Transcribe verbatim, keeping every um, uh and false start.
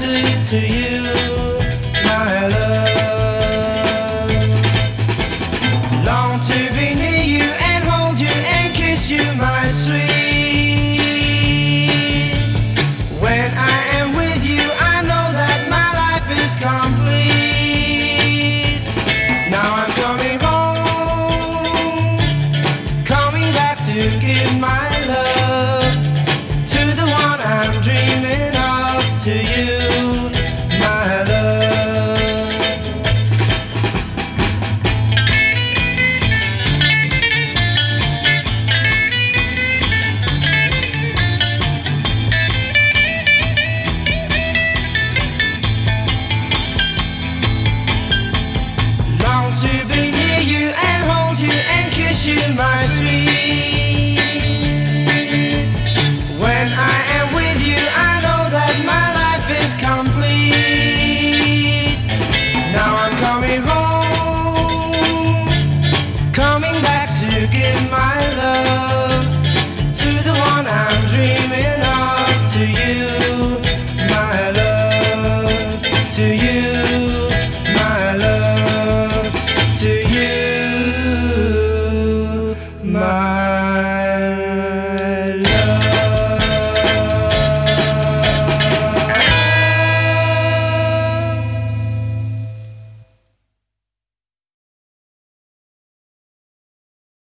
sweet to you, my love. Long to be near you and hold you and kiss you, my sweet. When I am with you, I know that my life is complete. Now I'm coming home, coming back to give my love to the one I'm dreaming of, to you.